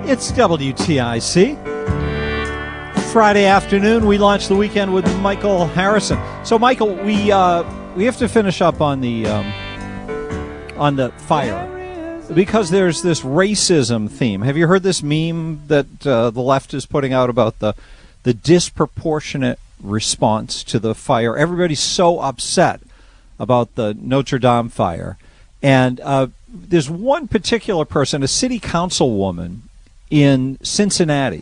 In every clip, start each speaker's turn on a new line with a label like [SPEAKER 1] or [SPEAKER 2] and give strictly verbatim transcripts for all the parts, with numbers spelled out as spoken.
[SPEAKER 1] It's W T I C. Friday afternoon, we launch the weekend with Michael Harrison. So, Michael, we uh, we have to finish up on the um, on the fire because there's this racism theme. Have you heard this meme that uh, the left is putting out about the the disproportionate response to the fire? Everybody's so upset about the Notre Dame fire, and uh, there's one particular person, a city councilwoman in Cincinnati,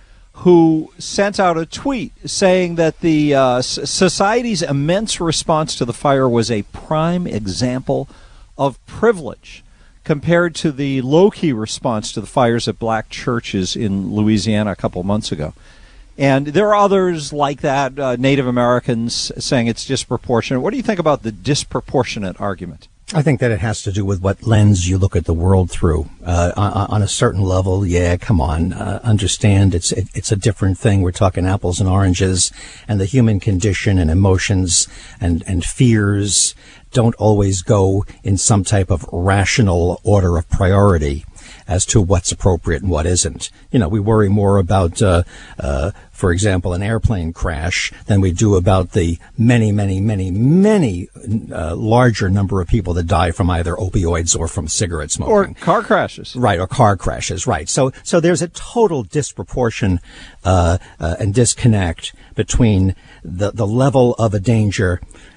[SPEAKER 1] who sent out a tweet saying that the uh, society's immense response to the fire was a prime example of privilege compared to the low-key response to the fires at black churches in Louisiana a couple months ago. And there are others like that, uh, Native Americans saying it's disproportionate. What do you think about the disproportionate argument?
[SPEAKER 2] I think that it has to do with what lens you look at the world through. Uh, on, on a certain level, yeah, come on, uh, understand it's it, it's a different thing. We're talking apples and oranges, and the human condition and emotions and, and fears don't always go in some type of rational order of priority as to what's appropriate and what isn't. You know, we worry more about, uh, uh, for example, an airplane crash than we do about the many, many, many, many uh, larger number of people that die from either opioids or from cigarette smoking.
[SPEAKER 1] Or car crashes.
[SPEAKER 2] Right, or car crashes, right. So so there's a total disproportion uh, uh, and disconnect between the, the level of a danger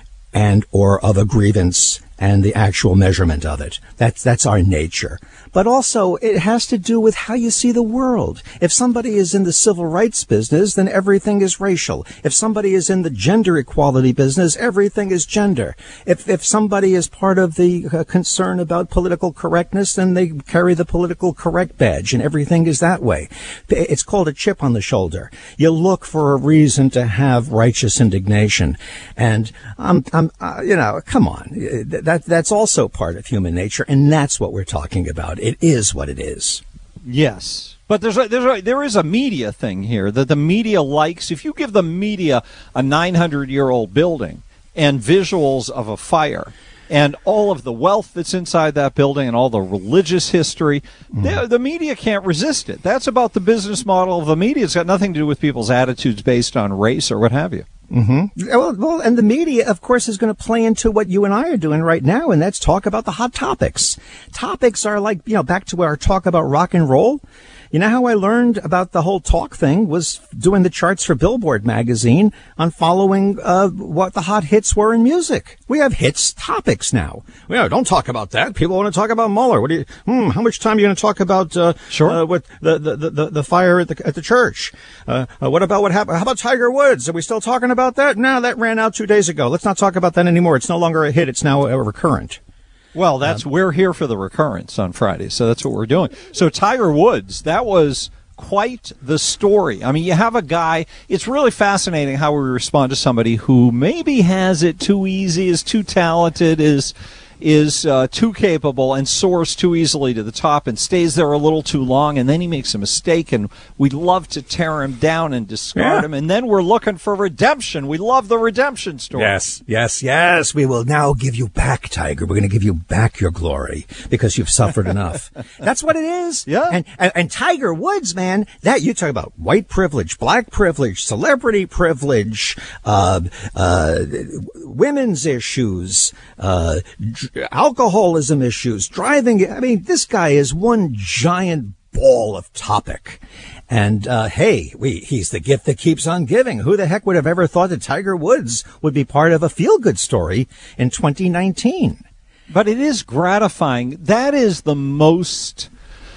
[SPEAKER 2] and or of a grievance and the actual measurement of it. That's that's our nature. But also, it has to do with how you see the world. If somebody is in the civil rights business, then everything is racial. If somebody is in the gender equality business, everything is gender. If if somebody is part of the uh, concern about political correctness, then they carry the political correct badge, and everything is that way. It's called a chip on the shoulder. You look for a reason to have righteous indignation, and I'm, I'm, uh, you know, come on. That that's also part of human nature, and that's what we're talking about. It is what it is.
[SPEAKER 1] Yes, but there's a, there's a, there is a media thing here that the media likes. If you give the media a nine hundred year old building and visuals of a fire and all of the wealth that's inside that building and all the religious history, mm. the, the media can't resist it. That's about the business model of the media. It's got nothing to do with people's attitudes based on race or what have you.
[SPEAKER 2] Mm-hmm. Well, well, and the media, of course, is going to play into what you and I are doing right now, and that's talk about the hot topics. Topics are like, you know, back to our talk about rock and roll. You know how I learned about the whole talk thing was doing the charts for Billboard magazine on following uh, what the hot hits were in music. We have hits topics now. Yeah, don't talk about that. People want to talk about Mueller. What do you? Hmm, how much time are you going to talk about? Uh,
[SPEAKER 1] sure.
[SPEAKER 2] Uh, what the, the the the fire at the at the church? Uh, uh, what about what happened? How about Tiger Woods? Are we still talking about that? No, that ran out two days ago. Let's not talk about that anymore. It's no longer a hit. It's now a recurrent.
[SPEAKER 1] Well, that's um, we're here for the recurrence on Friday, so that's what we're doing. So Tiger Woods, that was quite the story. I mean, you have a guy, it's really fascinating how we respond to somebody who maybe has it too easy, is too talented, is is uh, too capable and soars too easily to the top and stays there a little too long, and then he makes a mistake, and we love to tear him down and discard yeah. him, and then we're looking for redemption. We love the redemption story.
[SPEAKER 2] Yes, yes, yes. We will now give you back, Tiger. We're going to give you back your glory because you've suffered enough. That's what it is.
[SPEAKER 1] Yeah.
[SPEAKER 2] And, and and Tiger Woods, man, that you talk about white privilege, black privilege, celebrity privilege, uh, uh, women's issues, uh, alcoholism issues, driving. I mean, this guy is one giant ball of topic. And, uh, hey, we, he's the gift that keeps on giving. Who the heck would have ever thought that Tiger Woods would be part of a feel-good story in twenty nineteen?
[SPEAKER 1] But it is gratifying. That is the most,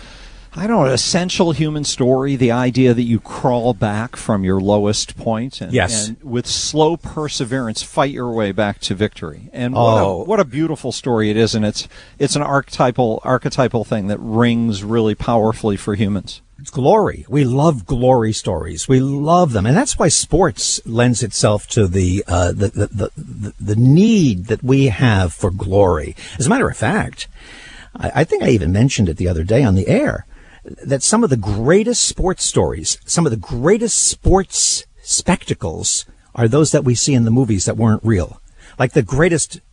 [SPEAKER 1] I don't know, essential human story, the idea that you crawl back from your lowest point and,
[SPEAKER 2] yes.
[SPEAKER 1] and with slow perseverance fight your way back to victory. And what,
[SPEAKER 2] oh.
[SPEAKER 1] a, what a beautiful story it is, and it's it's an archetypal archetypal thing that rings really powerfully for humans.
[SPEAKER 2] It's glory. We love glory stories. We love them. And that's why sports lends itself to the, uh, the, the, the, the, the need that we have for glory. As a matter of fact, I, I think I even mentioned it the other day on the air, that some of the greatest sports stories, some of the greatest sports spectacles are those that we see in the movies that weren't real. Like the greatest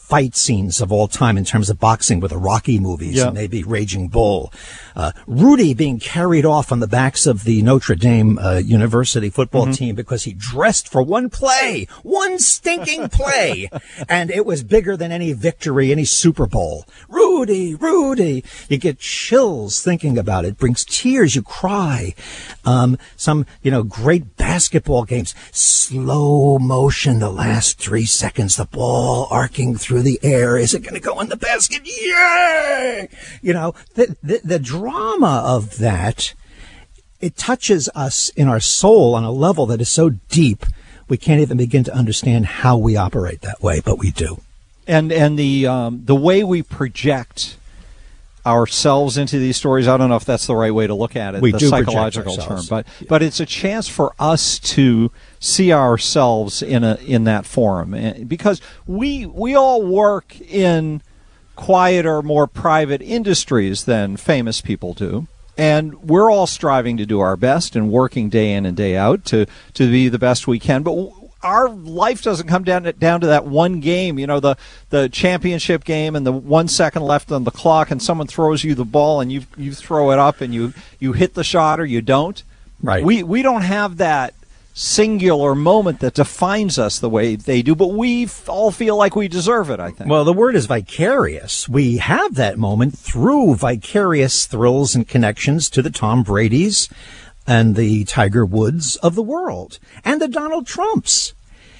[SPEAKER 2] fight scenes of all time in terms of boxing with the Rocky movies
[SPEAKER 1] yeah.
[SPEAKER 2] and maybe Raging Bull. Uh, Rudy being carried off on the backs of the Notre Dame uh, University football mm-hmm. team because he dressed for one play, one stinking play, and it was bigger than any victory, any Super Bowl. Rudy, Rudy. You get chills thinking about it. Brings tears. You cry. Um, some, you know, great basketball games. Slow motion, the last three seconds, the ball arcing through the air. Is it going to go in the basket? Yay! You know, the, the, the drama of that, it touches us in our soul on a level that is so deep, we can't even begin to understand how we operate that way, but we do.
[SPEAKER 1] And and the um, the way we project ourselves into these stories, I don't know if that's the right way to look at it,
[SPEAKER 2] we
[SPEAKER 1] the
[SPEAKER 2] do
[SPEAKER 1] psychological term, but
[SPEAKER 2] yeah.
[SPEAKER 1] but it's a chance for us to see ourselves in a in that forum, because we we all work in quieter, more private industries than famous people do. And we're all striving to do our best and working day in and day out to, to be the best we can. But our life doesn't come down to, down to that one game, you know, the, the championship game and the one second left on the clock and someone throws you the ball and you you throw it up and you, you hit the shot or you don't.
[SPEAKER 2] Right.
[SPEAKER 1] We, we don't have that singular moment that defines us the way they do, but we all feel like we deserve it, I think.
[SPEAKER 2] Well, the word is vicarious. We have that moment through vicarious thrills and connections to the Tom Bradys and the Tiger Woods of the world and the Donald Trumps.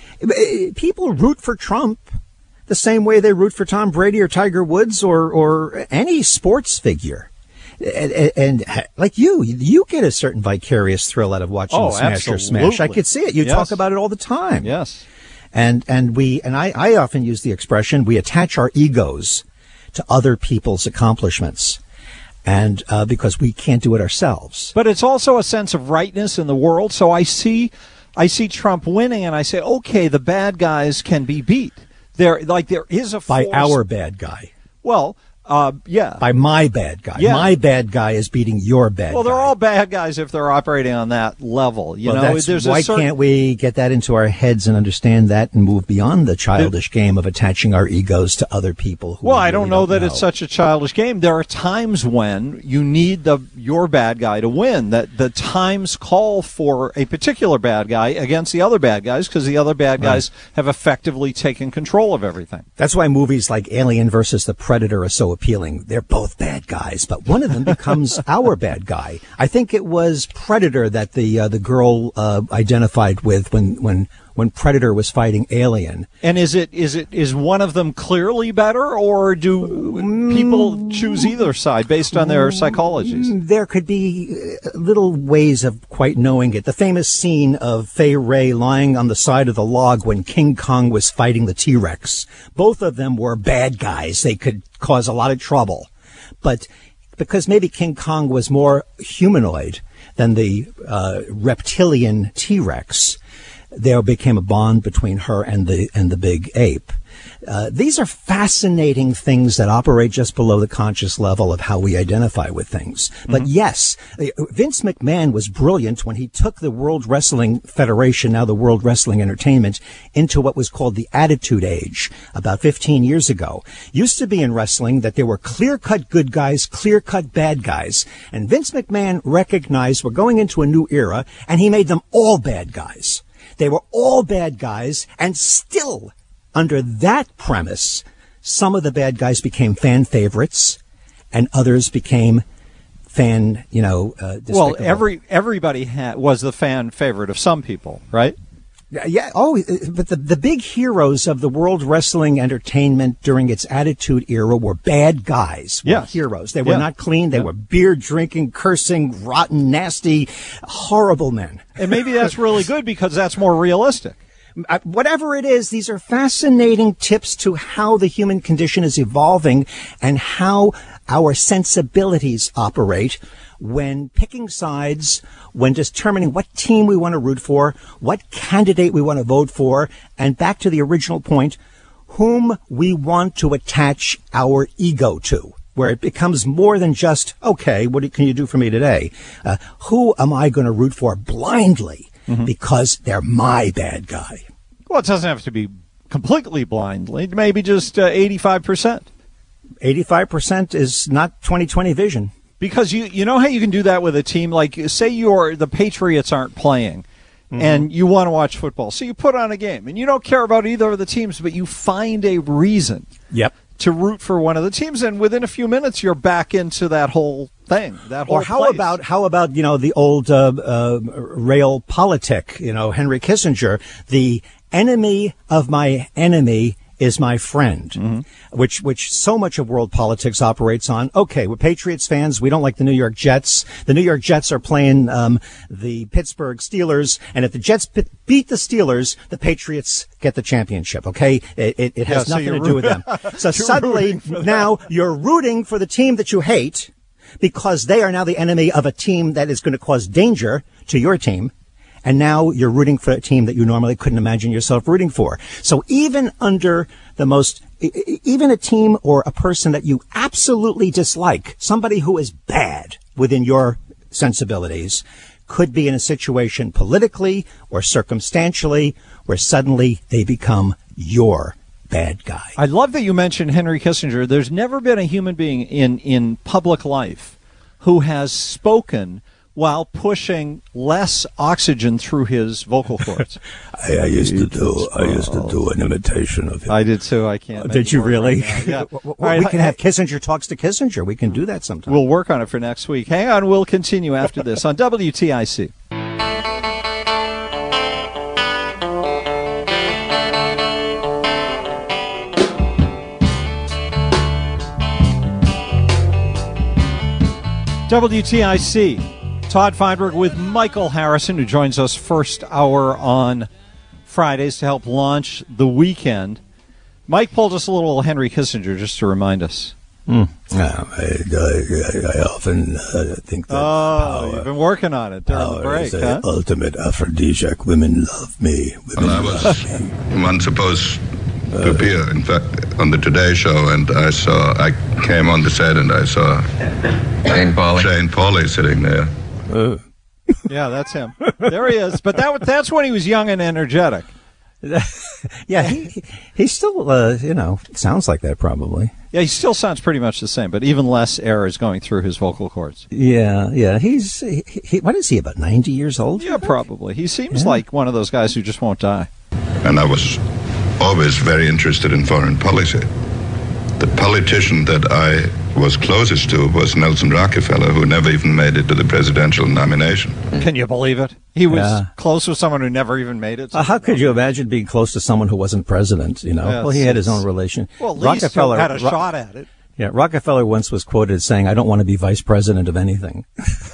[SPEAKER 2] People root for Trump the same way they root for Tom Brady or Tiger Woods or, or any sports figure. And, and, and like you, you get a certain vicarious thrill out of watching
[SPEAKER 1] oh,
[SPEAKER 2] Smash or
[SPEAKER 1] absolutely.
[SPEAKER 2] Smash. I could see it. You
[SPEAKER 1] yes.
[SPEAKER 2] talk about it all the time.
[SPEAKER 1] Yes.
[SPEAKER 2] And and we and I, I often use the expression, we attach our egos to other people's accomplishments. And uh, because we can't do it ourselves.
[SPEAKER 1] But it's also a sense of rightness in the world. So I see I see Trump winning and I say, okay, the bad guys can be beat. There like there is a force.
[SPEAKER 2] By our bad guy.
[SPEAKER 1] Well, Uh, yeah.
[SPEAKER 2] By my bad guy.
[SPEAKER 1] Yeah.
[SPEAKER 2] My bad guy is beating your bad
[SPEAKER 1] well,
[SPEAKER 2] guy.
[SPEAKER 1] Well, they're all bad guys if they're operating on that level. You
[SPEAKER 2] well,
[SPEAKER 1] know,
[SPEAKER 2] that's,
[SPEAKER 1] there's
[SPEAKER 2] why
[SPEAKER 1] a certain,
[SPEAKER 2] can't we get that into our heads and understand that and move beyond the childish the, game of attaching our egos to other people? Who
[SPEAKER 1] well,
[SPEAKER 2] we
[SPEAKER 1] I
[SPEAKER 2] really
[SPEAKER 1] don't know
[SPEAKER 2] don't
[SPEAKER 1] that
[SPEAKER 2] know.
[SPEAKER 1] it's such a childish game. There are times when you need the your bad guy to win. That the times call for a particular bad guy against the other bad guys because the other bad guys right. have effectively taken control of everything.
[SPEAKER 2] That's why movies like Alien versus the Predator are so appealing. They're both bad guys, but one of them becomes our bad guy. I think it was Predator that the uh, the girl uh, identified with when when when Predator was fighting Alien.
[SPEAKER 1] And is it is it is one of them clearly better, or do people choose either side based on their psychologies?
[SPEAKER 2] There could be little ways of quite knowing it. The famous scene of Fay Wray lying on the side of the log when King Kong was fighting the T-Rex. Both of them were bad guys. They could cause a lot of trouble. But because maybe King Kong was more humanoid than the uh, reptilian T-Rex, there became a bond between her and the and the big ape. Uh, these are fascinating things that operate just below the conscious level of how we identify with things. Mm-hmm. But yes, Vince McMahon was brilliant when he took the World Wrestling Federation, now the World Wrestling Entertainment, into what was called the Attitude Age about fifteen years ago. Used to be in wrestling that there were clear-cut good guys, clear-cut bad guys. And Vince McMahon recognized we're going into a new era, and he made them all bad guys. They were all bad guys, and still, under that premise, some of the bad guys became fan favorites, and others became fan, you know, uh, despicable.
[SPEAKER 1] Well, every everybody ha- was the fan favorite of some people, right?
[SPEAKER 2] Yeah. Oh, but the the big heroes of the World Wrestling Entertainment during its Attitude Era were bad guys. Were
[SPEAKER 1] yes.
[SPEAKER 2] heroes. They were
[SPEAKER 1] yeah.
[SPEAKER 2] not clean. They
[SPEAKER 1] yeah.
[SPEAKER 2] were beer drinking, cursing, rotten, nasty, horrible men.
[SPEAKER 1] And maybe that's really good because that's more realistic.
[SPEAKER 2] Uh, whatever it is, these are fascinating tips to how the human condition is evolving and how our sensibilities operate when picking sides, when determining what team we want to root for, what candidate we want to vote for, and back to the original point, whom we want to attach our ego to, where it becomes more than just, okay, what can you do for me today? Uh, who am I going to root for blindly? Mm-hmm. Because they're my bad guy.
[SPEAKER 1] Well, it doesn't have to be completely blindly, maybe just uh, eighty-five percent.
[SPEAKER 2] eighty-five percent is not twenty twenty vision.
[SPEAKER 1] Because you you know how you can do that with a team, like say you're the Patriots aren't playing, mm-hmm. and you want to watch football, so you put on a game, and you don't care about either of the teams, but you find a reason
[SPEAKER 2] yep.
[SPEAKER 1] to root for one of the teams, and within a few minutes you're back into that whole thing. That whole
[SPEAKER 2] or how
[SPEAKER 1] place.
[SPEAKER 2] about how about you know the old uh, uh, realpolitik, you know Henry Kissinger, the enemy of my enemy is my friend, mm-hmm. which which so much of world politics operates on. Okay, we're Patriots fans. We don't like the New York Jets. The New York Jets are playing um, the Pittsburgh Steelers, and if the Jets p- beat the Steelers, the Patriots get the championship. Okay, it, it, it has
[SPEAKER 1] yeah,
[SPEAKER 2] nothing
[SPEAKER 1] so
[SPEAKER 2] to do with them. So suddenly now you're rooting for the team that you hate because they are now the enemy of a team that is going to cause danger to your team. And now you're rooting for a team that you normally couldn't imagine yourself rooting for. So even under the most, even a team or a person that you absolutely dislike, somebody who is bad within your sensibilities, could be in a situation politically or circumstantially where suddenly they become your bad guy.
[SPEAKER 1] I love that you mentioned Henry Kissinger. There's never been a human being in, in public life who has spoken while pushing less oxygen through his vocal cords.
[SPEAKER 3] I, I used to do. I used to do an imitation of him.
[SPEAKER 1] I did too. I can't.
[SPEAKER 2] Uh, did you really?
[SPEAKER 1] Right yeah.
[SPEAKER 2] well, right, we can have Kissinger talks to Kissinger. We can do that sometime.
[SPEAKER 1] We'll work on it for next week. Hang on. We'll continue after this on W T I C. W T I C. Todd Feinberg with Michael Harrison, who joins us first hour on Fridays to help launch the weekend. Mike pulled us a little Henry Kissinger just to remind us.
[SPEAKER 3] Mm. Yeah, I, I, I often uh, think that
[SPEAKER 1] oh,
[SPEAKER 3] power,
[SPEAKER 1] you've been working on it during
[SPEAKER 3] power
[SPEAKER 1] the break,
[SPEAKER 3] is the
[SPEAKER 1] huh?
[SPEAKER 3] ultimate aphrodisiac. Women love me. Women
[SPEAKER 4] well, I was
[SPEAKER 3] love me.
[SPEAKER 4] once supposed to appear, in fact, on the Today Show, and I saw, I came on the set and I saw
[SPEAKER 5] Jane Pauley,
[SPEAKER 4] Jane Pauley sitting there.
[SPEAKER 3] Uh.
[SPEAKER 1] Yeah, that's him. There he is. But that that's when he was young and energetic.
[SPEAKER 2] yeah, he he still, uh, you know, sounds like that probably.
[SPEAKER 1] Yeah, he still sounds pretty much the same, but even less air is going through his vocal cords.
[SPEAKER 2] Yeah, yeah. He's, he, he, what is he, about ninety years old?
[SPEAKER 1] Yeah, probably. He seems
[SPEAKER 2] yeah.
[SPEAKER 1] like one of those guys who just won't die.
[SPEAKER 4] And I was always very interested in foreign policy. The politician that I was closest to was Nelson Rockefeller, who never even made it to the presidential nomination.
[SPEAKER 1] Can you believe it? He was
[SPEAKER 2] yeah.
[SPEAKER 1] close with someone who never even made it. So
[SPEAKER 2] uh, how could you imagine being close to someone who wasn't president, you know?
[SPEAKER 1] Yes,
[SPEAKER 2] well, he had his own relation.
[SPEAKER 1] Well, at least
[SPEAKER 2] Rockefeller
[SPEAKER 1] had a
[SPEAKER 2] Ro-
[SPEAKER 1] shot at it.
[SPEAKER 2] Yeah, Rockefeller once was quoted as saying, I don't want to be vice president of anything.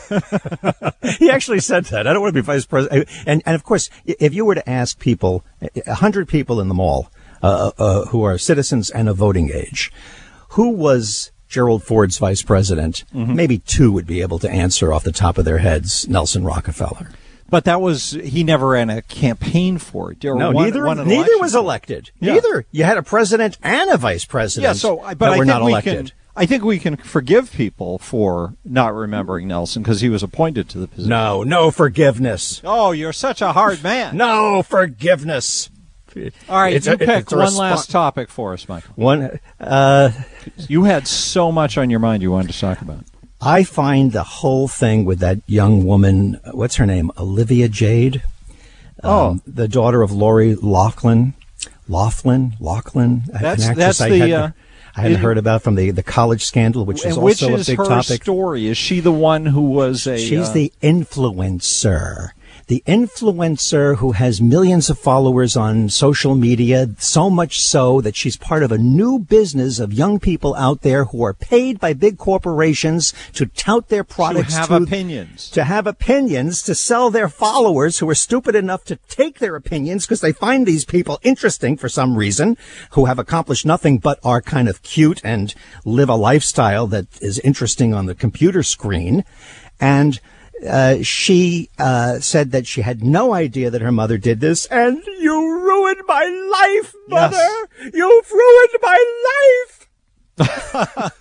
[SPEAKER 2] He actually said that. I don't want to be vice president. And, and of course, if you were to ask people, a hundred people in the mall, uh, uh, who are citizens and of voting age, who was Gerald Ford's vice president, mm-hmm. maybe two would be able to answer off the top of their heads Nelson Rockefeller.
[SPEAKER 1] But that was, he never ran a campaign for it. Or
[SPEAKER 2] no,
[SPEAKER 1] won,
[SPEAKER 2] neither,
[SPEAKER 1] won an
[SPEAKER 2] neither
[SPEAKER 1] election.
[SPEAKER 2] was elected.
[SPEAKER 1] Yeah.
[SPEAKER 2] Neither. You had a president and a vice president
[SPEAKER 1] yeah, so, but
[SPEAKER 2] that
[SPEAKER 1] I
[SPEAKER 2] were
[SPEAKER 1] think
[SPEAKER 2] not
[SPEAKER 1] we
[SPEAKER 2] elected.
[SPEAKER 1] Can, I think we can forgive people for not remembering Nelson because he was appointed to the position.
[SPEAKER 2] No, no forgiveness.
[SPEAKER 1] Oh, you're such a hard man.
[SPEAKER 2] No forgiveness.
[SPEAKER 1] All right,
[SPEAKER 2] it's
[SPEAKER 1] you
[SPEAKER 2] a,
[SPEAKER 1] pick one
[SPEAKER 2] resp-
[SPEAKER 1] last topic for us, Michael.
[SPEAKER 2] One, uh,
[SPEAKER 1] you had so much on your mind you wanted to talk about.
[SPEAKER 2] I find the whole thing with that young woman, what's her name, Olivia Jade?
[SPEAKER 1] Oh.
[SPEAKER 2] Um, the daughter of Lori Loughlin. Laughlin? Laughlin?
[SPEAKER 1] That's,
[SPEAKER 2] an actress
[SPEAKER 1] that's
[SPEAKER 2] I
[SPEAKER 1] the...
[SPEAKER 2] had,
[SPEAKER 1] Uh,
[SPEAKER 2] I hadn't
[SPEAKER 1] it,
[SPEAKER 2] heard about from the, the college scandal, which is
[SPEAKER 1] and which
[SPEAKER 2] also
[SPEAKER 1] is
[SPEAKER 2] a big
[SPEAKER 1] her
[SPEAKER 2] topic.
[SPEAKER 1] Story? Is she the one who was a...
[SPEAKER 2] She's
[SPEAKER 1] uh,
[SPEAKER 2] the influencer. The influencer who has millions of followers on social media, so much so that she's part of a new business of young people out there who are paid by big corporations to tout their products.
[SPEAKER 1] To have
[SPEAKER 2] to,
[SPEAKER 1] opinions.
[SPEAKER 2] To have opinions, to sell their followers who are stupid enough to take their opinions because they find these people interesting for some reason, who have accomplished nothing but are kind of cute and live a lifestyle that is interesting on the computer screen. And Uh, she uh, said that she had no idea that her mother did this, and you ruined my life, mother. Yes. You've ruined my life.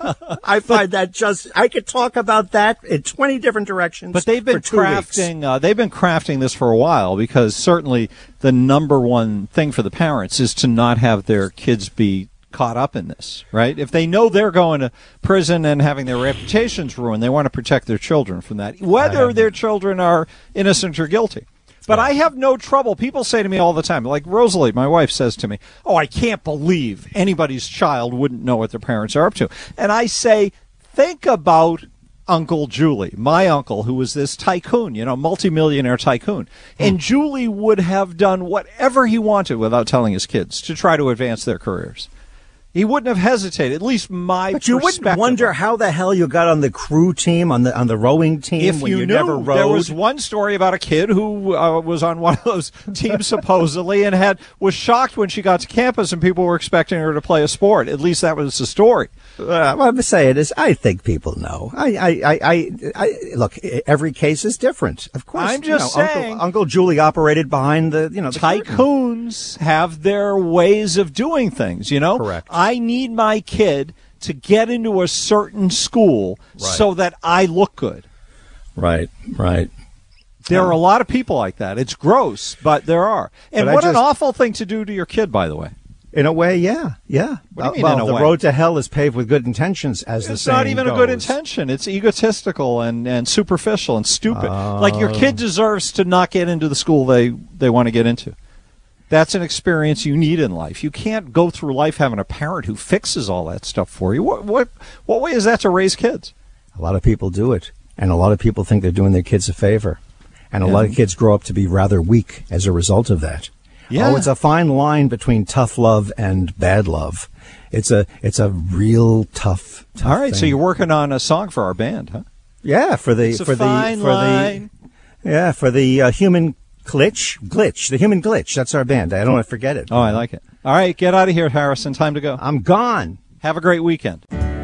[SPEAKER 2] I find that just, I could talk about that in twenty different directions.
[SPEAKER 1] But they've been
[SPEAKER 2] for two
[SPEAKER 1] crafting, uh, they've been crafting this for a while, because certainly the number one thing for the parents is to not have their kids be caught up in this, right? If they know they're going to prison and having their reputations ruined, they want to protect their children from that, whether their children are innocent or guilty. But I have no trouble. People say to me all the time, like Rosalie, my wife, says to me, oh, I can't believe anybody's child wouldn't know what their parents are up to. And I say, think about Uncle Julie, my uncle, who was this tycoon, you know, multimillionaire tycoon. And Julie would have done whatever he wanted without telling his kids to try to advance their careers. He wouldn't have hesitated, at least my
[SPEAKER 2] But you wouldn't wonder how the hell you got on the crew team, on the on the rowing team,
[SPEAKER 1] if
[SPEAKER 2] when
[SPEAKER 1] you,
[SPEAKER 2] you
[SPEAKER 1] knew,
[SPEAKER 2] never rowed.
[SPEAKER 1] There was one story about a kid who uh, was on one of those teams supposedly and had was shocked when she got to campus and people were expecting her to play a sport. At least that was the story.
[SPEAKER 2] Uh, what I'm saying is, I think people know. I, I, I, I, I look. Every case is different, of course.
[SPEAKER 1] I'm just
[SPEAKER 2] you know,
[SPEAKER 1] saying,
[SPEAKER 2] Uncle, Uncle Julie operated behind the, you know, the
[SPEAKER 1] tycoons curtain. Have their ways of doing things. You know,
[SPEAKER 2] correct.
[SPEAKER 1] I need my kid to get into a certain school
[SPEAKER 2] right.
[SPEAKER 1] so that I look good.
[SPEAKER 2] Right, right.
[SPEAKER 1] There are a lot of people like that. It's gross, but there are. And
[SPEAKER 2] but
[SPEAKER 1] what
[SPEAKER 2] just,
[SPEAKER 1] an awful thing to do to your kid, by the way.
[SPEAKER 2] In a way, yeah, yeah.
[SPEAKER 1] What do you mean
[SPEAKER 2] well,
[SPEAKER 1] in a
[SPEAKER 2] the
[SPEAKER 1] way?
[SPEAKER 2] road to hell is paved with good intentions, as the
[SPEAKER 1] It's
[SPEAKER 2] saying
[SPEAKER 1] not even
[SPEAKER 2] goes.
[SPEAKER 1] a good intention. It's egotistical and, and superficial and stupid.
[SPEAKER 2] Uh,
[SPEAKER 1] like your kid deserves to not get into the school they, they want to get into. That's an experience you need in life. You can't go through life having a parent who fixes all that stuff for you. What what what way is that to raise kids?
[SPEAKER 2] A lot of people do it, and a lot of people think they're doing their kids a favor. And a
[SPEAKER 1] yeah.
[SPEAKER 2] lot of kids grow up to be rather weak as a result of that.
[SPEAKER 1] Yeah.
[SPEAKER 2] Oh, it's a fine line between tough love and bad love. It's a it's a real tough. tough
[SPEAKER 1] All right,
[SPEAKER 2] thing.
[SPEAKER 1] so you're working on a song for our band, huh?
[SPEAKER 2] Yeah, for the
[SPEAKER 1] it's a
[SPEAKER 2] for
[SPEAKER 1] fine
[SPEAKER 2] the for
[SPEAKER 1] line.
[SPEAKER 2] the yeah for the uh, human glitch glitch the human glitch. That's our band. I don't want to forget it.
[SPEAKER 1] Oh, I like it. All right, get out of here, Harrison. Time to go.
[SPEAKER 2] I'm gone.
[SPEAKER 1] Have a great weekend.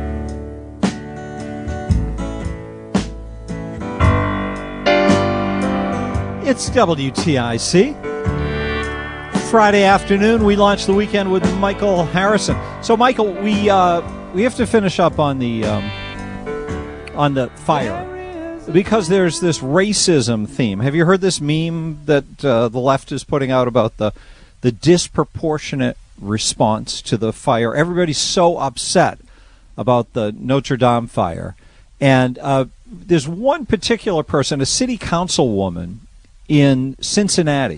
[SPEAKER 1] It's W T I C. Friday afternoon, we launch the weekend with Michael Harrison. So, Michael, we uh, we have to finish up on the um, on the fire because there's this racism theme. Have you heard this meme that uh, the left is putting out about the the disproportionate response to the fire? Everybody's so upset about the Notre Dame fire, and uh, there's one particular person, a city councilwoman in Cincinnati,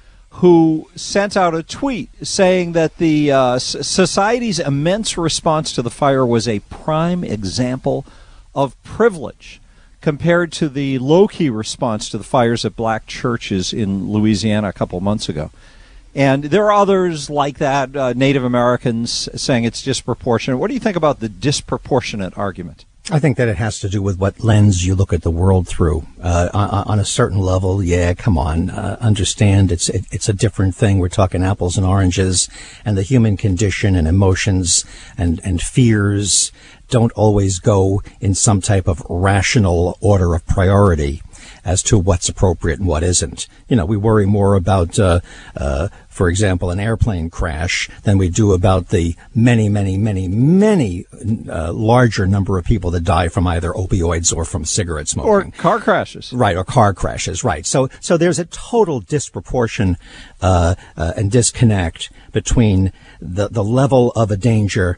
[SPEAKER 1] who sent out a tweet saying that the uh, society's immense response to the fire was a prime example of privilege compared to the low-key response to the fires at black churches in Louisiana a couple months ago. And there are others like that, uh, Native Americans saying it's disproportionate. What do you think about the disproportionate argument?
[SPEAKER 2] I think that it has to do with what lens you look at the world through. Uh, on, on a certain level, yeah, come on, uh, understand it's it, it's a different thing. We're talking apples and oranges, and the human condition and emotions and, and fears don't always go in some type of rational order of priority as to what's appropriate and what isn't. You know, we worry more about, uh, uh, for example, an airplane crash than we do about the many, many, many, many uh, larger number of people that die from either opioids or from cigarette smoking.
[SPEAKER 1] Or car crashes.
[SPEAKER 2] Right, or car crashes, right. So so there's a total disproportion uh, uh, and disconnect between the, the level of a danger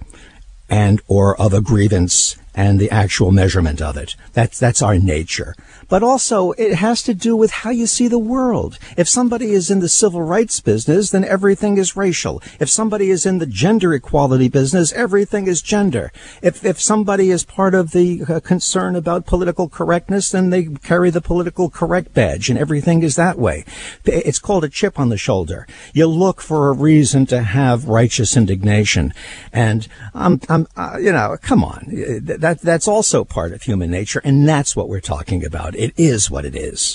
[SPEAKER 2] and or of a grievance and the actual measurement of it. That's that's our nature. But also, it has to do with how you see the world. If somebody is in the civil rights business, then everything is racial. If somebody is in the gender equality business, everything is gender. If if somebody is part of the uh, concern about political correctness, then they carry the political correct badge, and everything is that way. It's called a chip on the shoulder. You look for a reason to have righteous indignation, and I'm, I'm, uh, you know, come on. That that's also part of human nature, and that's what we're talking about. It is what it is.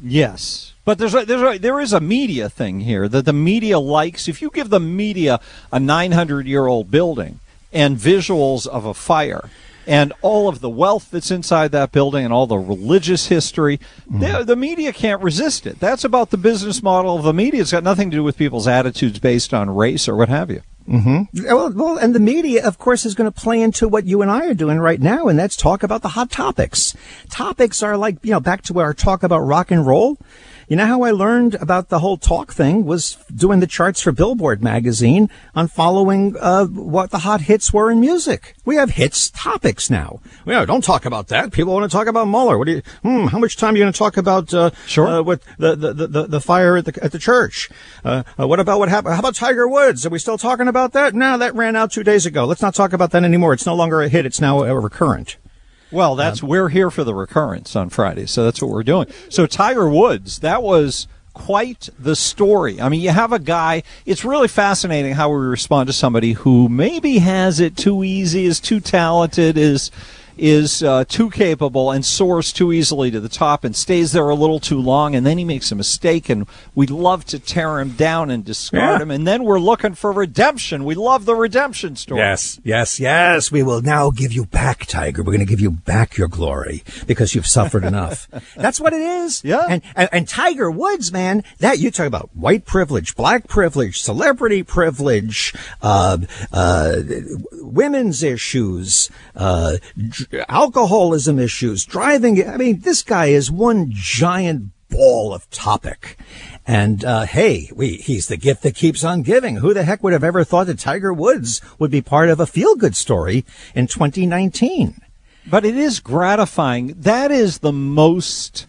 [SPEAKER 1] Yes, but there's a, there's a, there is a media thing here that the media likes. If you give the media a nine hundred year old building and visuals of a fire and all of the wealth that's inside that building and all the religious history, mm. the, the media can't resist it. That's about the business model of the media. It's got nothing to do with people's attitudes based on race or what have you.
[SPEAKER 2] Mm-hmm. Well, well, and the media, of course, is going to play into what you and I are doing right now, and that's talk about the hot topics. Topics are like, you know, back to our talk about rock and roll. You know how I learned about the whole talk thing was doing the charts for Billboard magazine on following uh, what the hot hits were in music. We have hits topics now. Yeah, don't talk about that. People want to talk about Mueller. What do you? Hmm, how much time are you going to talk about? Uh,
[SPEAKER 1] sure.
[SPEAKER 2] Uh, what the, the the the fire at the at the church? Uh, uh, what about what happened? How about Tiger Woods? Are we still talking about that? No, that ran out two days ago. Let's not talk about that anymore. It's no longer a hit. It's now a recurrent.
[SPEAKER 1] Well, that's um, we're here for the recurrence on Friday, so that's what we're doing. So Tiger Woods, that was quite the story. I mean, you have a guy, it's really fascinating how we respond to somebody who maybe has it too easy, is too talented, is is uh, too capable, and soars too easily to the top and stays there a little too long, and then he makes a mistake, and we love to tear him down and discard
[SPEAKER 2] yeah.
[SPEAKER 1] him, and then we're looking for redemption. We love the redemption story.
[SPEAKER 2] Yes, yes, yes. We will now give you back, Tiger. We're going to give you back your glory because you've suffered enough. That's what it is.
[SPEAKER 1] Yeah.
[SPEAKER 2] And, and and Tiger Woods, man, that you talk about white privilege, black privilege, celebrity privilege, uh, uh, women's issues, uh, alcoholism issues, driving. I mean, this guy is one giant ball of topic. And, uh, hey, we, he's the gift that keeps on giving. Who the heck would have ever thought that Tiger Woods would be part of a feel-good story in twenty nineteen?
[SPEAKER 1] But it is gratifying. That is the most,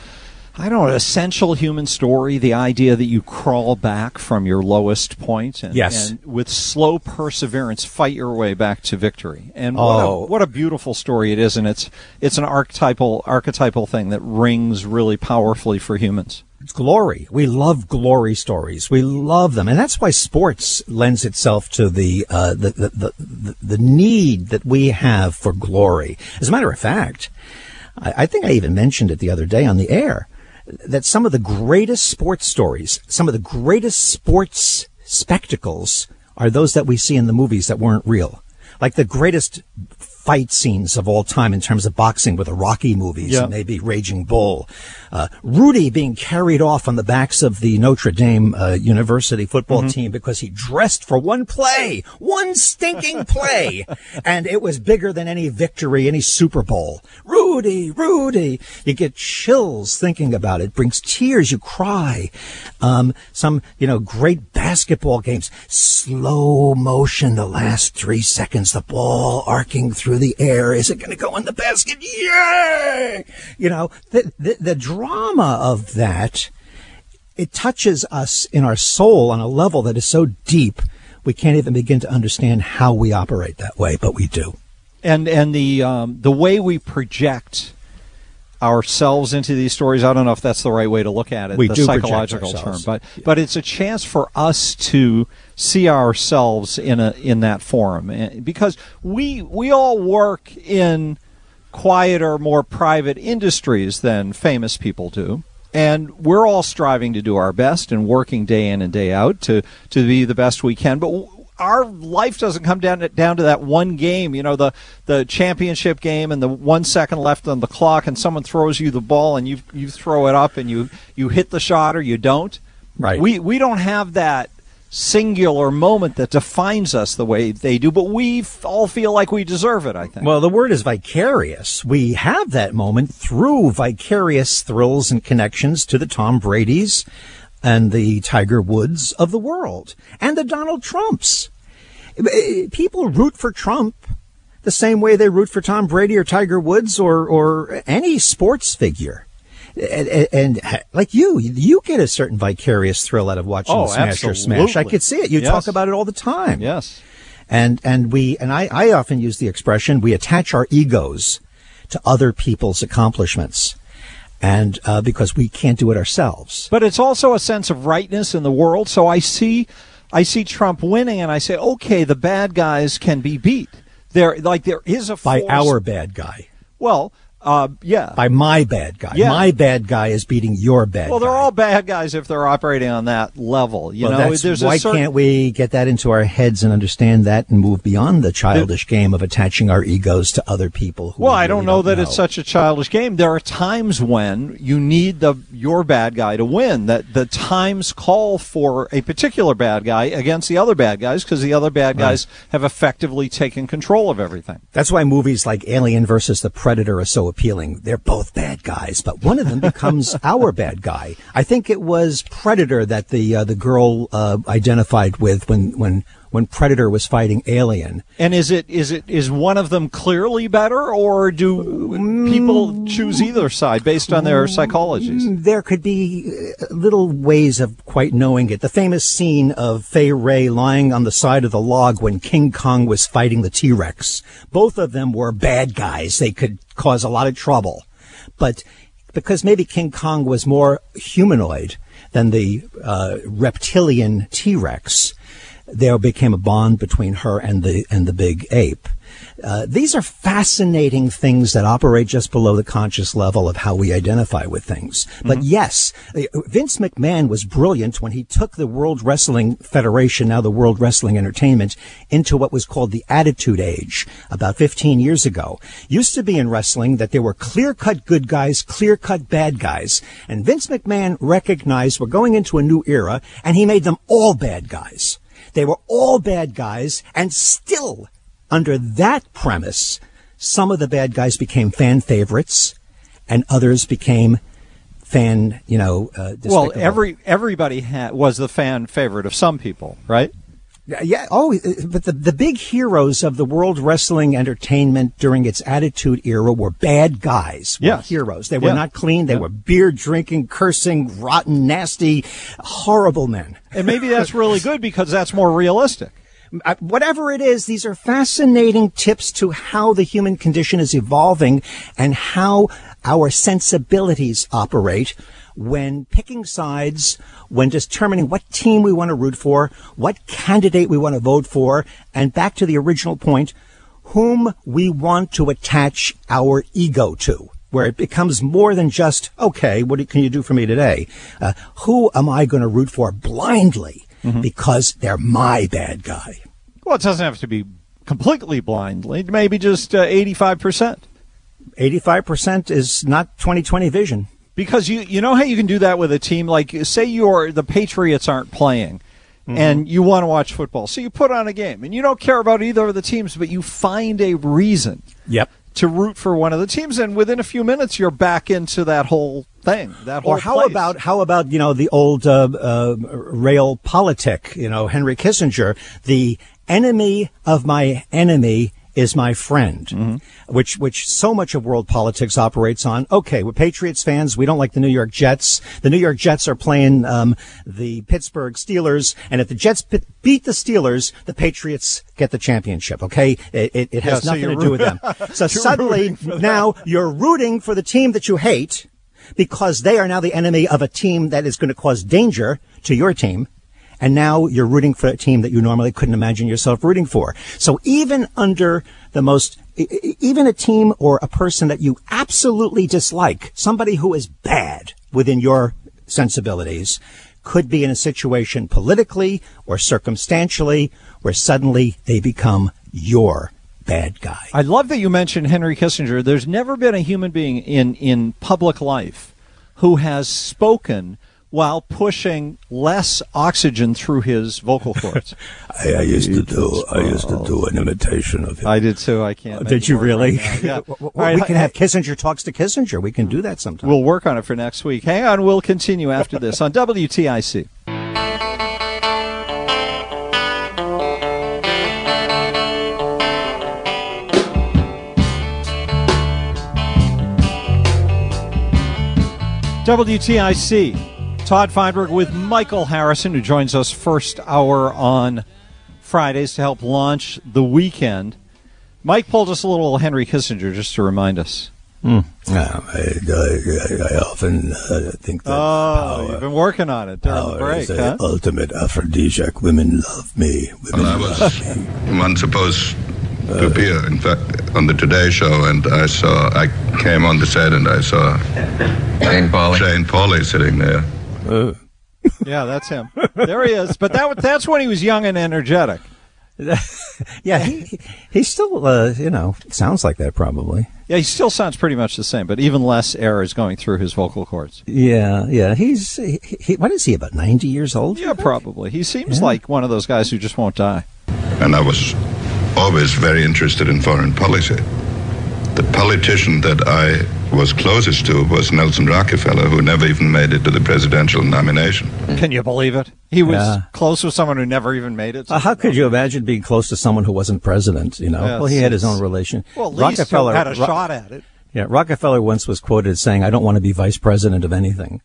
[SPEAKER 1] I don't know, essential human story, the idea that you crawl back from your lowest point and,
[SPEAKER 2] yes.
[SPEAKER 1] and with slow perseverance fight your way back to victory. And what,
[SPEAKER 2] oh.
[SPEAKER 1] a, what a beautiful story it is, and it's it's an archetypal archetypal thing that rings really powerfully for humans.
[SPEAKER 2] It's glory. We love glory stories. We love them. And that's why sports lends itself to the, uh, the, the, the, the, the need that we have for glory. As a matter of fact, I, I think I even mentioned it the other day on the air, that some of the greatest sports stories, some of the greatest sports spectacles are those that we see in the movies that weren't real. Like the greatest fight scenes of all time in terms of boxing with the Rocky movies
[SPEAKER 1] yeah.
[SPEAKER 2] and maybe Raging Bull. Uh, Rudy being carried off on the backs of the Notre Dame uh, University football mm-hmm. team because he dressed for one play, one stinking play, and it was bigger than any victory, any Super Bowl. Rudy, Rudy. You get chills thinking about it. Brings tears. You cry. Um, some, you know, great basketball games. Slow motion, the last three seconds, the ball arcing through the air. Is it going to go in the basket? Yay! You know, the, the, the drama of that, it touches us in our soul on a level that is so deep, we can't even begin to understand how we operate that way, but we do.
[SPEAKER 1] And and the um, the way we project ourselves into these stories, I don't know if that's the right way to look at it,
[SPEAKER 2] we
[SPEAKER 1] the
[SPEAKER 2] do
[SPEAKER 1] psychological term, but but it's a chance for us to see ourselves in a in that forum, because we we all work in quieter, more private industries than famous people do, and we're all striving to do our best and working day in and day out to to be the best we can, but our life doesn't come down to, down to that one game, you know, the, the championship game and the one second left on the clock and someone throws you the ball and you you throw it up and you, you hit the shot or you don't.
[SPEAKER 2] Right.
[SPEAKER 1] We we don't have that singular moment that defines us the way they do, but we all feel like we deserve it, I think.
[SPEAKER 2] Well, the word is vicarious. We have that moment through vicarious thrills and connections to the Tom Brady's and the Tiger Woods of the world, and the Donald Trumps. People root for Trump the same way they root for Tom Brady or Tiger Woods or, or any sports figure. And, and, and like you, you get a certain vicarious thrill out of watching
[SPEAKER 1] oh,
[SPEAKER 2] Smash or
[SPEAKER 1] absolutely.
[SPEAKER 2] Smash. I could see it. You
[SPEAKER 1] yes.
[SPEAKER 2] talk about it all the time.
[SPEAKER 1] Yes.
[SPEAKER 2] And, and we, and I, I often use the expression, we attach our egos to other people's accomplishments. And uh, because we can't do it ourselves.
[SPEAKER 1] But it's also a sense of rightness in the world. So I see I see Trump winning, and I say, okay, the bad guys can be beat. There, like there is a force.
[SPEAKER 2] By our bad guy.
[SPEAKER 1] Well, Uh, yeah.
[SPEAKER 2] By my bad guy.
[SPEAKER 1] Yeah.
[SPEAKER 2] My bad guy is beating your bad
[SPEAKER 1] Well,
[SPEAKER 2] guy.
[SPEAKER 1] they're all bad guys if they're operating on that level. You
[SPEAKER 2] well,
[SPEAKER 1] know,
[SPEAKER 2] that's,
[SPEAKER 1] there's
[SPEAKER 2] why
[SPEAKER 1] a certain,
[SPEAKER 2] can't we get that into our heads and understand that and move beyond the childish game of attaching our egos to other people? Who
[SPEAKER 1] Well,
[SPEAKER 2] we
[SPEAKER 1] I
[SPEAKER 2] really
[SPEAKER 1] don't know that
[SPEAKER 2] know.
[SPEAKER 1] it's such a childish game. There are times when you need the your bad guy to win. That the times call for a particular bad guy against the other bad guys because the other bad guys right. have effectively taken control of everything.
[SPEAKER 2] That's why movies like Alien versus the Predator are so appealing. They're both bad guys, but one of them becomes our bad guy. I think it was Predator that the uh, the girl uh, identified with when when when Predator was fighting Alien.
[SPEAKER 1] And is it is it is one of them clearly better, or do people choose either side based on their psychologies?
[SPEAKER 2] There could be little ways of quite knowing it. The famous scene of Fay Wray lying on the side of the log when King Kong was fighting the T-Rex. Both of them were bad guys. They could cause a lot of trouble. But because maybe King Kong was more humanoid than the uh, reptilian T-Rex, there became a bond between her and the and the big ape. Uh, these are fascinating things that operate just below the conscious level of how we identify with things. Mm-hmm. But yes, Vince McMahon was brilliant when he took the World Wrestling Federation, now the World Wrestling Entertainment, into what was called the Attitude Age about fifteen years ago. Used to be in wrestling that there were clear-cut good guys, clear-cut bad guys. And Vince McMahon recognized we're going into a new era, and he made them all bad guys. They were all bad guys, and still, under that premise, some of the bad guys became fan favorites, and others became fan, you know, uh, despicable.
[SPEAKER 1] Well, every everybody ha- was the fan favorite of some people, right?
[SPEAKER 2] Yeah. Oh, but the the big heroes of the World Wrestling Entertainment during its Attitude Era were bad guys. Were
[SPEAKER 1] yes.
[SPEAKER 2] heroes. They were
[SPEAKER 1] yeah.
[SPEAKER 2] not clean. They
[SPEAKER 1] yeah.
[SPEAKER 2] were beer drinking, cursing, rotten, nasty, horrible men.
[SPEAKER 1] And maybe that's really good because that's more realistic.
[SPEAKER 2] Uh, whatever it is, these are fascinating tips to how the human condition is evolving and how our sensibilities operate when picking sides, when determining what team we want to root for, what candidate we want to vote for, and back to the original point, whom we want to attach our ego to, where it becomes more than just, okay, what can you do for me today? Uh, who am I going to root for blindly? Mm-hmm. Because they're my bad guy.
[SPEAKER 1] Well, it doesn't have to be completely blindly. Maybe just uh, eighty-five percent.
[SPEAKER 2] eighty-five percent is not twenty twenty vision.
[SPEAKER 1] Because you you know how you can do that with a team? Like, say you're the Patriots aren't playing, mm-hmm. and you want to watch football. So you put on a game, and you don't care about either of the teams, but you find a reason
[SPEAKER 2] yep.
[SPEAKER 1] to root for one of the teams, and within a few minutes, you're back into that whole thing. That whole
[SPEAKER 2] or how
[SPEAKER 1] place.
[SPEAKER 2] about how about you know the old uh, uh, realpolitik? You know, Henry Kissinger, the enemy of my enemy is my friend, mm-hmm. which which so much of world politics operates on. Okay, we're Patriots fans. We don't like the New York Jets. The New York Jets are playing um, the Pittsburgh Steelers, and if the Jets p- beat the Steelers, the Patriots get the championship. Okay, it, it, it has
[SPEAKER 1] yeah, so
[SPEAKER 2] nothing to
[SPEAKER 1] ro-
[SPEAKER 2] do with them. So suddenly now you're rooting for the team that you hate because they are now the enemy of a team that is going to cause danger to your team. And now you're rooting for a team that you normally couldn't imagine yourself rooting for. So even under the most, even a team or a person that you absolutely dislike, somebody who is bad within your sensibilities, could be in a situation politically or circumstantially where suddenly they become your bad guy.
[SPEAKER 1] I love that you mentioned Henry Kissinger. There's never been a human being in, in public life who has spoken while pushing less oxygen through his vocal cords.
[SPEAKER 3] I, I used to do. I used to do an imitation of him.
[SPEAKER 1] I did too. I can't.
[SPEAKER 2] Oh, did you really?
[SPEAKER 1] Right yeah.
[SPEAKER 2] well, right, we can have Kissinger talks to Kissinger. We can do that sometime.
[SPEAKER 1] We'll work on it for next week. Hang on. We'll continue after this on W T I C. W T I C. Todd Feinberg with Michael Harrison, who joins us first hour on Fridays to help launch the weekend. Mike pulled us a little Henry Kissinger just to remind us.
[SPEAKER 3] Mm. Yeah, I, I, I often uh, think that
[SPEAKER 1] oh,
[SPEAKER 3] power,
[SPEAKER 1] you've been working on it during
[SPEAKER 3] power
[SPEAKER 1] the break,
[SPEAKER 3] is the
[SPEAKER 1] huh?
[SPEAKER 3] ultimate aphrodisiac. Women love me. Women
[SPEAKER 4] Well, I
[SPEAKER 3] love
[SPEAKER 4] was
[SPEAKER 3] me.
[SPEAKER 4] once supposed to appear, in fact, on the Today Show, and I saw, I came on the set and I saw
[SPEAKER 5] Jane Pauley.
[SPEAKER 4] Jane Pauley sitting there.
[SPEAKER 3] Uh,
[SPEAKER 1] Yeah, that's him. There he is. But that that's when he was young and energetic.
[SPEAKER 2] Yeah, he, he he still, uh, you know, sounds like that probably.
[SPEAKER 1] Yeah, he still sounds pretty much the same, but even less air is going through his vocal cords.
[SPEAKER 2] Yeah, yeah. He's, he, he, what is he, about ninety years old?
[SPEAKER 1] Yeah, probably. He seems
[SPEAKER 2] Yeah.
[SPEAKER 1] like one of those guys who just won't die.
[SPEAKER 4] And I was always very interested in foreign policy. The politician that I was closest to was Nelson Rockefeller, who never even made it to the presidential nomination.
[SPEAKER 1] Can you believe it? He was
[SPEAKER 2] Yeah.
[SPEAKER 1] close with someone who never even made it.
[SPEAKER 2] Uh, how could you imagine being close to someone who wasn't president, you know?
[SPEAKER 1] Yes,
[SPEAKER 2] well, he had his
[SPEAKER 1] it's-
[SPEAKER 2] own relation.
[SPEAKER 1] Well, at least he had a
[SPEAKER 2] Ro-
[SPEAKER 1] shot at it.
[SPEAKER 2] Yeah, Rockefeller once was quoted as saying, "I don't want to be vice president of anything."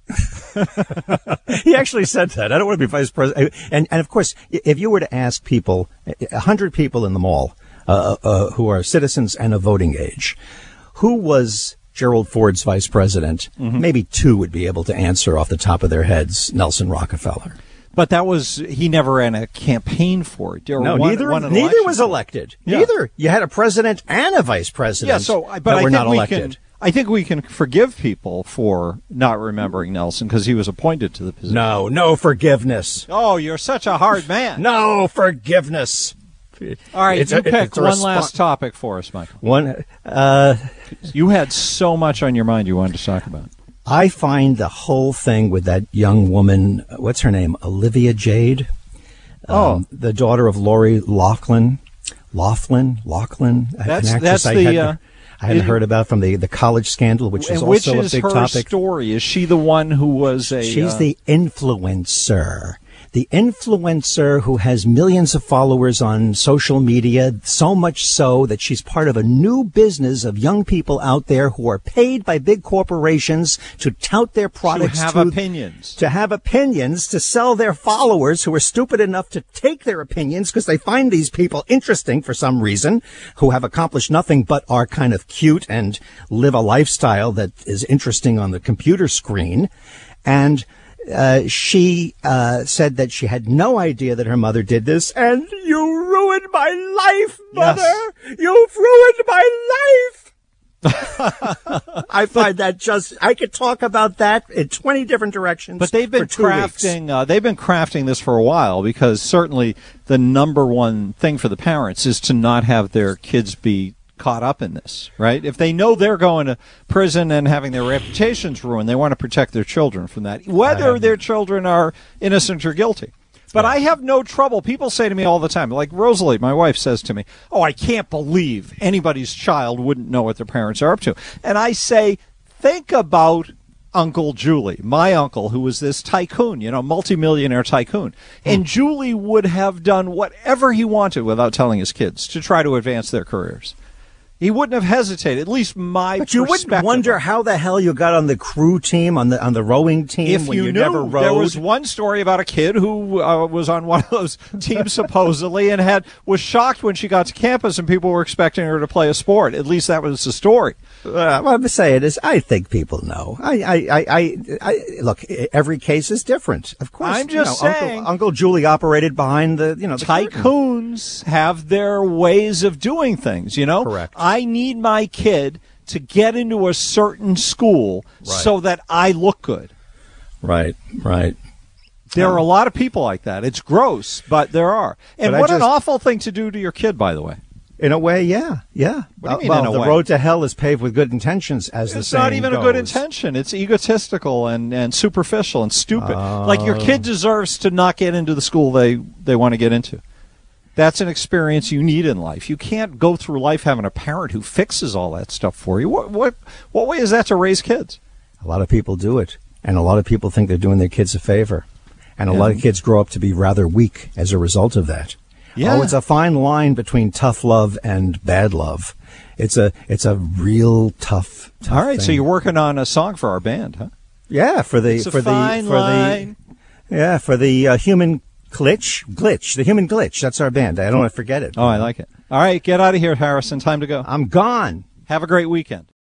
[SPEAKER 2] He actually said that. I don't want to be vice president. And, and of course, if you were to ask people, a hundred people in the mall, uh, uh, who are citizens and of voting age, who was Gerald Ford's vice president,
[SPEAKER 1] Mm-hmm.
[SPEAKER 2] maybe two would be able to answer off the top of their heads, Nelson Rockefeller.
[SPEAKER 1] But that was, he never ran a campaign for it. Or
[SPEAKER 2] No,
[SPEAKER 1] won-
[SPEAKER 2] neither,
[SPEAKER 1] won an
[SPEAKER 2] neither
[SPEAKER 1] election
[SPEAKER 2] was
[SPEAKER 1] for it.
[SPEAKER 2] elected.
[SPEAKER 1] Yeah.
[SPEAKER 2] Neither. You had a president and a vice president.
[SPEAKER 1] Yeah, so, but
[SPEAKER 2] that
[SPEAKER 1] I
[SPEAKER 2] were
[SPEAKER 1] think
[SPEAKER 2] not
[SPEAKER 1] we
[SPEAKER 2] elected.
[SPEAKER 1] can, I think we can forgive people for not remembering Nelson because he was appointed to the position.
[SPEAKER 2] No, no forgiveness.
[SPEAKER 1] Oh, you're such a hard man.
[SPEAKER 2] No forgiveness.
[SPEAKER 1] All right,
[SPEAKER 2] It's
[SPEAKER 1] you
[SPEAKER 2] a-
[SPEAKER 1] pick
[SPEAKER 2] it's a
[SPEAKER 1] one
[SPEAKER 2] respon-
[SPEAKER 1] last topic for us, Michael.
[SPEAKER 2] One, uh,
[SPEAKER 1] You had so much on your mind you wanted to talk about.
[SPEAKER 2] I find the whole thing with that young woman, what's her name? Olivia Jade?
[SPEAKER 1] Oh.
[SPEAKER 2] Um, the daughter of Lori Loughlin. Laughlin? Laughlin? An
[SPEAKER 1] That's-
[SPEAKER 2] actress
[SPEAKER 1] that's
[SPEAKER 2] I
[SPEAKER 1] the,
[SPEAKER 2] hadn't-
[SPEAKER 1] uh,
[SPEAKER 2] I hadn't
[SPEAKER 1] it-
[SPEAKER 2] heard about from the, the college scandal, which is
[SPEAKER 1] And which
[SPEAKER 2] also
[SPEAKER 1] is
[SPEAKER 2] a big
[SPEAKER 1] her
[SPEAKER 2] topic.
[SPEAKER 1] story? Is she the one who was a...
[SPEAKER 2] She's
[SPEAKER 1] uh,
[SPEAKER 2] the influencer. The influencer who has millions of followers on social media, so much so that she's part of a new business of young people out there who are paid by big corporations to tout their products,
[SPEAKER 1] to have
[SPEAKER 2] to,
[SPEAKER 1] opinions.
[SPEAKER 2] to have opinions, to sell their followers who are stupid enough to take their opinions because they find these people interesting for some reason, who have accomplished nothing but are kind of cute and live a lifestyle that is interesting on the computer screen. And Uh, she uh, said that she had no idea that her mother did this, and you ruined my life, mother.
[SPEAKER 1] Yes.
[SPEAKER 2] You've ruined my life. I find that just, I could talk about that in twenty different directions.
[SPEAKER 1] But they've been
[SPEAKER 2] for two weeks.
[SPEAKER 1] crafting. Uh, they've been crafting this for a while because certainly the number one thing for the parents is to not have their kids be caught up in this, right? If they know they're going to prison and having their reputations ruined, they want to protect their children from that, whether their children are innocent or guilty. But I have no trouble. People say to me all the time, like Rosalie, my wife, says to me, "Oh, I can't believe anybody's child wouldn't know what their parents are up to." And I say, think about Uncle Julie, my uncle, who was this tycoon, you know, multimillionaire tycoon. And Julie would have done whatever he wanted without telling his kids to try to advance their careers. He wouldn't have hesitated. At least my
[SPEAKER 2] But you wouldn't
[SPEAKER 1] perspective
[SPEAKER 2] wonder
[SPEAKER 1] of it.
[SPEAKER 2] how the hell you got on the crew team, on the on the rowing team,
[SPEAKER 1] If
[SPEAKER 2] when
[SPEAKER 1] you,
[SPEAKER 2] you,
[SPEAKER 1] knew,
[SPEAKER 2] never rowed.
[SPEAKER 1] there was one story about a kid who uh, was on one of those teams supposedly and had was shocked when she got to campus and people were expecting her to play a sport. At least that was the story.
[SPEAKER 2] Uh, what I'm saying is, I think people know. I, I, I, I, I look. Every case is different, of course.
[SPEAKER 1] I'm just
[SPEAKER 2] you know,
[SPEAKER 1] saying-
[SPEAKER 2] Uncle, Uncle Julie operated behind the, you know, the curtain.
[SPEAKER 1] Tycoons have their ways of doing things, you know?
[SPEAKER 2] Correct.
[SPEAKER 1] I need my kid to get into a certain school so that I look good.
[SPEAKER 2] Right, right.
[SPEAKER 1] There are a lot of people like that. It's gross, but there are. And
[SPEAKER 2] But I
[SPEAKER 1] what an
[SPEAKER 2] just-
[SPEAKER 1] awful thing to do to your kid, by the way.
[SPEAKER 2] In a way, yeah, yeah.
[SPEAKER 1] What do you mean,
[SPEAKER 2] well,
[SPEAKER 1] in a
[SPEAKER 2] the
[SPEAKER 1] way?
[SPEAKER 2] road to hell is paved with good intentions, as the
[SPEAKER 1] It's
[SPEAKER 2] saying
[SPEAKER 1] not even a good
[SPEAKER 2] goes.
[SPEAKER 1] intention. It's egotistical and, and superficial and stupid. Like your kid deserves to not get into the school they, they want to get into. That's an experience you need in life. You can't go through life having a parent who fixes all that stuff for you. What what what way is that to raise kids?
[SPEAKER 2] A lot of people do it, and a lot of people think they're doing their kids a favor, and a
[SPEAKER 1] Yeah.
[SPEAKER 2] lot of kids grow up to be rather weak as a result of that.
[SPEAKER 1] Yeah.
[SPEAKER 2] Oh, it's a fine line between tough love and bad love. It's a it's a real tough. tough
[SPEAKER 1] All right, so
[SPEAKER 2] thing.
[SPEAKER 1] you're working on a song for our band, huh?
[SPEAKER 2] yeah for the
[SPEAKER 1] It's a
[SPEAKER 2] for
[SPEAKER 1] fine
[SPEAKER 2] the for
[SPEAKER 1] line.
[SPEAKER 2] the yeah for the uh, human glitch glitch the human glitch. That's our band. I don't want to forget it.
[SPEAKER 1] Oh, I like it. All right, get out of here, Harrison. Time to go.
[SPEAKER 2] I'm gone.
[SPEAKER 1] Have a great weekend.